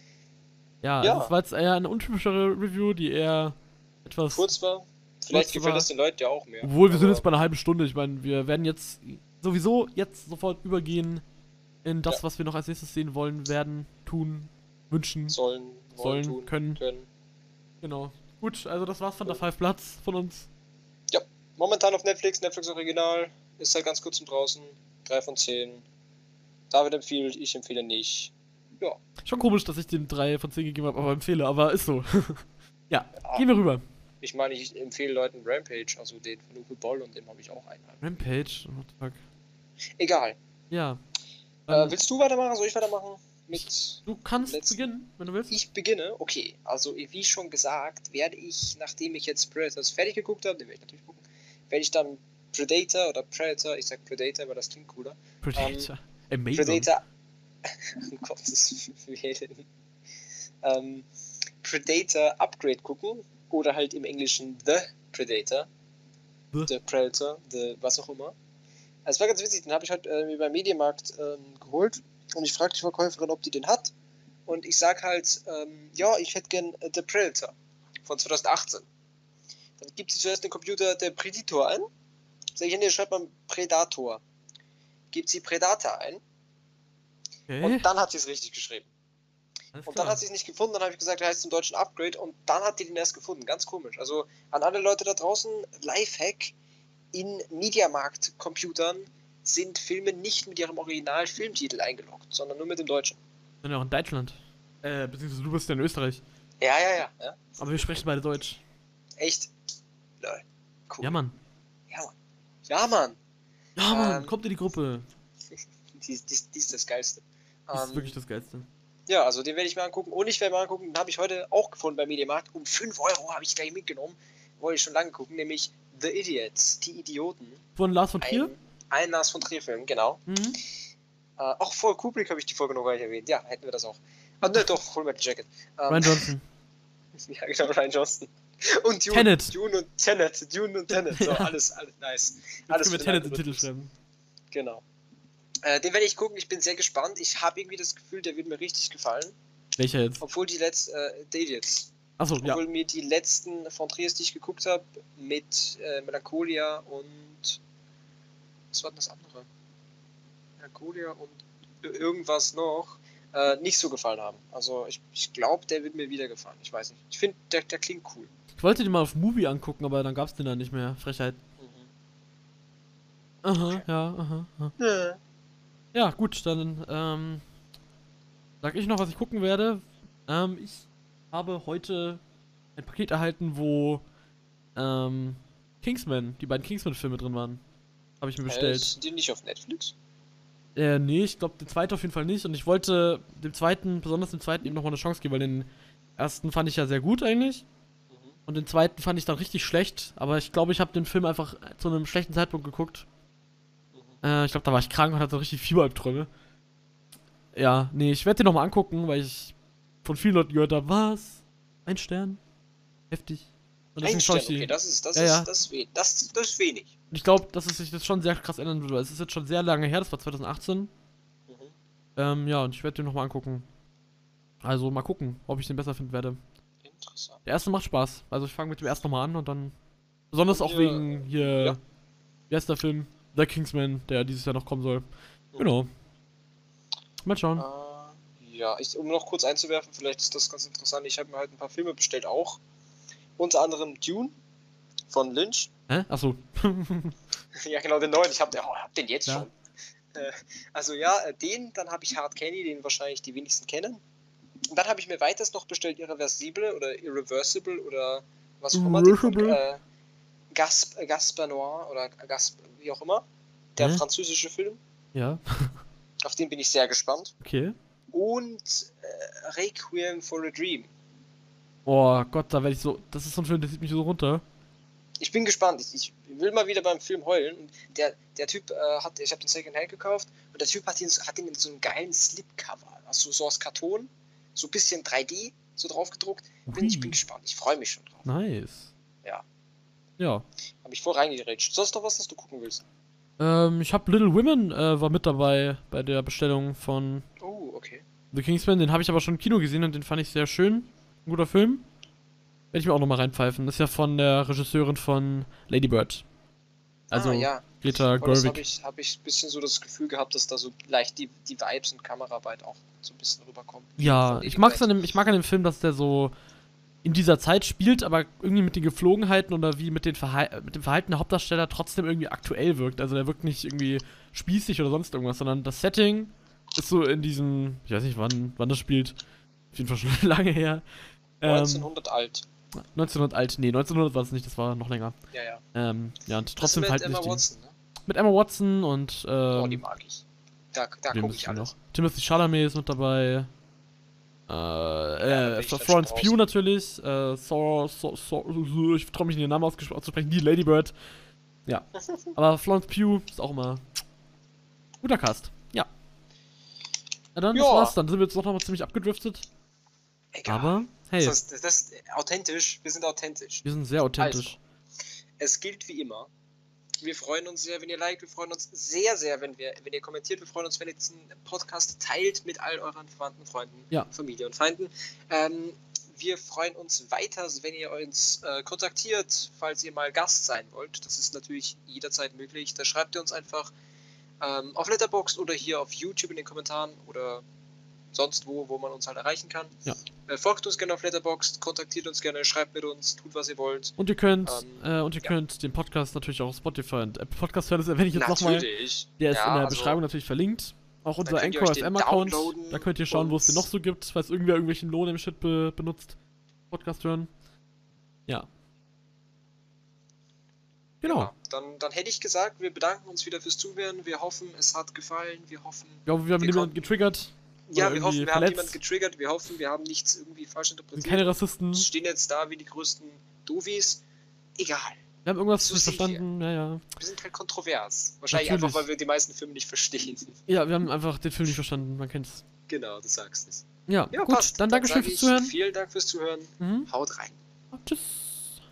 Ja, Ja. Also es war jetzt eher eine untypischere Review, die eher etwas. Kurz war. Vielleicht Kurz gefällt war- das den Leuten ja auch mehr. Obwohl, wir sind Aber jetzt bei einer halben Stunde. Ich meine, wir werden jetzt sowieso jetzt sofort übergehen in das, Ja. was wir noch als nächstes sehen wollen, werden, tun, wünschen, sollen, wollen, sollen, tun, können. können. Genau. Gut, also das war's von der Five Platz von uns. Momentan auf Netflix, Netflix Original. Ist halt ganz kurz und draußen. drei von zehn. David empfiehlt, ich empfehle nicht. Ja. Schon komisch, dass ich dem drei von zehn gegeben habe, aber empfehle, aber ist so. ja, Ja. gehen wir rüber. Ich meine, ich empfehle Leuten Rampage, also den von Uwe Boll und dem habe ich auch einen. Rampage, what the fuck. Egal. Ja. Äh, Ähm, willst du weitermachen? Soll ich weitermachen? mit... Du kannst letzten- beginnen, wenn du willst. Ich beginne, okay. Also wie schon gesagt, werde ich, nachdem ich jetzt Predators fertig geguckt habe, den werde ich natürlich gucken, werde ich dann Predator oder Predator, ich sag Predator, weil das klingt cooler. Predator. Amazing. Predator, um Gottes Willen. Ähm, Predator Upgrade gucken oder halt im Englischen The Predator. The. The Predator, The was auch immer. Also es war ganz witzig, den habe ich heute äh, beim Mediamarkt ähm, geholt und ich fragte die Verkäuferin, ob die den hat. Und ich sag halt, ähm, ja, ich hätte gern äh, The Predator von zwanzig achtzehn. Dann gibt sie zuerst den Computer der Predator ein. Sag ich, nee, schreibt man Predator. Gibt sie Predator ein Okay. und dann hat sie es richtig geschrieben. Alles Und klar. dann hat sie es nicht gefunden, dann habe ich gesagt, er heißt im Deutschen Upgrade und dann hat die den erst gefunden. Ganz komisch. Also an alle Leute da draußen, Lifehack, in Mediamarkt-Computern sind Filme nicht mit ihrem Original-Filmtitel eingeloggt, sondern nur mit dem Deutschen. Wir sind ja auch in Deutschland. Äh, beziehungsweise du bist ja in Österreich. Ja, ja, ja. ja. Aber wir sprechen beide Deutsch. Echt? Lol. Cool. Ja, Mann. Ja, Mann. Ja, Mann. Ja, Mann, Ähm, kommt in die Gruppe. Die, die, die ist das Geilste. Das ist Ähm, wirklich das Geilste. Ja, also den werde ich mir angucken. Und ich werde mal angucken, den habe ich heute auch gefunden bei Mediamarkt. Um fünf Euro habe ich gleich mitgenommen. Wollte ich schon lange gucken, nämlich The Idiots, die Idioten. Von Lars von Trier? Ein, ein Lars von Trier-Film, genau. Mhm. Äh, auch vor Kubrick habe ich die Folge noch gar nicht erwähnt. Ja, hätten wir das auch. Ah, ne, doch, Full Metal Jacket. Ähm, Ryan Johnson. Ja, genau, Ryan Johnson. Und Dune, Tenet. Dune und Tenet. Dune und Tenet. So, Ja. alles, alles nice. Jetzt Alles können wir für den Tenet im Titel Algorithmus. schreiben. Genau. Äh, den werde ich gucken, ich bin sehr gespannt. Ich habe irgendwie das Gefühl, der wird mir richtig gefallen. Welcher jetzt? Obwohl die letzten, äh, The Idiots. Achso, ja. Obwohl mir die letzten von Triers, die ich geguckt habe, mit äh, Melancholia und. Was war denn das andere? Melancholia und irgendwas noch, äh, nicht so gefallen haben. Also ich, ich glaube, der wird mir wieder gefallen. Ich weiß nicht. Ich finde, der, der klingt cool. Ich wollte den mal auf Movie angucken, aber dann gab's den da nicht mehr. Frechheit. Mhm. Aha, Okay. ja, aha, aha. Ja. Ja, gut, dann ähm, sag ich noch, was ich gucken werde. Ähm, ich habe heute ein Paket erhalten, wo ähm, Kingsman, die beiden Kingsman-Filme drin waren. Habe ich mir Äh, bestellt. sind die nicht auf Netflix? Äh, nee, ich glaube, den zweiten auf jeden Fall nicht. Und ich wollte dem zweiten, besonders dem zweiten, eben nochmal eine Chance geben, weil den ersten fand ich ja sehr gut eigentlich. Mhm. Und den zweiten fand ich dann richtig schlecht. Aber ich glaube, ich habe den Film einfach zu einem schlechten Zeitpunkt geguckt. Mhm. Äh, ich glaube, da war ich krank und hatte richtig Fieberalbträume. Ja, nee, ich werde den nochmal angucken, weil ich von vielen Leuten gehört habe, was? Ein Stern? Heftig. Und deswegen Ein schaue Stern, ich die. okay, das ist, das Ja, ist, ja. das ist, we das, das ist wenig. Und ich glaube, dass es sich das schon sehr krass ändern würde, weil es ist jetzt schon sehr lange her, das war zwanzig achtzehn. Mhm. Ähm, ja, und ich werde den nochmal angucken. Also mal gucken, ob ich den besser finden werde. Interessant. Der erste macht Spaß. Also ich fange mit dem ersten nochmal an und dann. Besonders Und auch ihr- wegen hier. ja. Wie heißt der Film? The Kingsman, der dieses Jahr noch kommen soll. Mhm. Genau. Mal schauen. Äh, ja, ich, um noch kurz einzuwerfen, vielleicht ist das ganz interessant. Ich habe mir halt ein paar Filme bestellt auch. Unter anderem Dune von Lynch. Hä? Achso. Ja, genau, den neuen. Ich habe oh, hab den jetzt Ja. schon. Äh, also ja, äh, den, dann habe ich Hard Candy, den wahrscheinlich die wenigsten kennen. Und dann habe ich mir weiters noch bestellt Irreversible oder Irreversible oder was auch immer. Den von, Irreversible? äh, Gasp, äh, Gaspar Noir oder Gasp, wie auch immer. Der Hä? französische Film. Ja, Auf den bin ich sehr gespannt. okay. Und äh, Requiem for a Dream. Oh Gott, da werde ich so. Das ist so ein Film, der zieht mich so runter. Ich bin gespannt. Ich, ich will mal wieder beim Film heulen. Und der, der Typ äh, hat, ich habe den Second Hand gekauft und der Typ hat ihn, hat ihn in so einem geilen Slipcover, also so aus Karton, so ein bisschen drei D, so drauf gedruckt. Bin, ich bin Ui. gespannt. Ich freue mich schon drauf. Nice. Ja. Ja. Habe ich voll reingerätscht. Sonst noch was, das du gucken willst? Ähm, ich habe Little Women äh, war mit dabei bei der Bestellung von Oh, okay. The Kingsman. Den habe ich aber schon im Kino gesehen und den fand ich sehr schön. Ein guter Film. Werde ich mir auch nochmal reinpfeifen. Das ist ja von der Regisseurin von Lady Bird. Also ah, ja. Greta Aber das habe Gerwig. ich, hab ich ein bisschen so das Gefühl gehabt, dass da so leicht die, die Vibes und Kameraarbeit auch so ein bisschen rüberkommen. Ja, Von Lady ich, mag's Bird. an dem, ich mag an dem Film, dass der so in dieser Zeit spielt, aber irgendwie mit den Geflogenheiten oder wie mit, den Verhal mit dem Verhalten der Hauptdarsteller trotzdem irgendwie aktuell wirkt. Also der wirkt nicht irgendwie spießig oder sonst irgendwas, sondern das Setting ist so in diesem, ich weiß nicht wann, wann das spielt, auf jeden Fall schon lange her. Ähm, neunzehnhundert alt. neunzehnhundert alt, nee, neunzehnhundert war es nicht, das war noch länger. Ja, ja. Ähm, ja, und Das trotzdem mit halt Emma nicht die, Watson, ne? mit Emma Watson und Oh, die ähm, mag ich. Da, da Wen gucke müssen ich wir alles. noch? Timothy Chalamet ist mit dabei. Äh, da äh, bin ich dann Florence schon Pugh raus. natürlich. Äh, Sor, Sor, Sor, ich traue mich nicht den Namen ausges- auszusprechen. Die Lady Bird. Ja. Aber Florence Pugh ist auch immer guter Cast. Ja. Na dann, das Ja. war's. Dann sind wir jetzt doch noch mal ziemlich abgedriftet. Egal. Aber, hey, Das, ist- das ist authentisch. Wir sind authentisch. wir sind sehr authentisch. Es gilt wie immer. Wir freuen uns sehr, wenn ihr liked. Wir freuen uns sehr, sehr, wenn, wir, wenn ihr kommentiert. Wir freuen uns, wenn ihr diesen Podcast teilt mit all euren Verwandten, Freunden, Ja. Familie und Feinden. Ähm, wir freuen uns weiter, wenn ihr uns äh, kontaktiert, falls ihr mal Gast sein wollt. Das ist natürlich jederzeit möglich. Da schreibt ihr uns einfach ähm, auf Letterboxd oder hier auf YouTube in den Kommentaren oder sonst wo, wo man uns halt erreichen kann. Ja. Äh, folgt uns gerne auf Letterboxd, kontaktiert uns gerne, schreibt mit uns, tut was ihr wollt. Und ihr könnt, Ähm, äh, und ihr ja. könnt den Podcast natürlich auch auf Spotify und Apple Podcast hören. Das erwähne ich jetzt nochmal. Natürlich. Der ist Ja, in der also, Beschreibung natürlich verlinkt. Auch unser könnt ihr Anchor euch den F M-Account. downloaden Da könnt ihr schauen, wo es den und- noch so gibt, falls irgendwer irgendwelchen Lohn im Shit be benutzt. Podcast hören. Ja. Genau. Ja, dann, dann hätte ich gesagt, wir bedanken uns wieder fürs Zuhören. Wir hoffen, es hat gefallen. Wir hoffen, Ich glaube, wir haben Wir niemanden konnten- getriggert. ja, Oder wir hoffen, irgendwie wir haben verletzt. niemanden getriggert. Wir hoffen, wir haben nichts irgendwie falsch Sind interpretiert. keine Rassisten. Wir stehen jetzt da wie die größten Doofies. Egal. Wir haben irgendwas So nicht sind verstanden. Ja, ja. Wir sind halt kontrovers. Wahrscheinlich Natürlich. einfach, weil wir die meisten Filme nicht verstehen. Ja, wir haben einfach den Film nicht verstanden. Man kennt's. Genau, du sagst es. Ja, Ja, gut. passt. Dann Dankeschön sag fürs ich Zuhören. Vielen Dank fürs Zuhören. Mhm. Haut rein. Tschüss.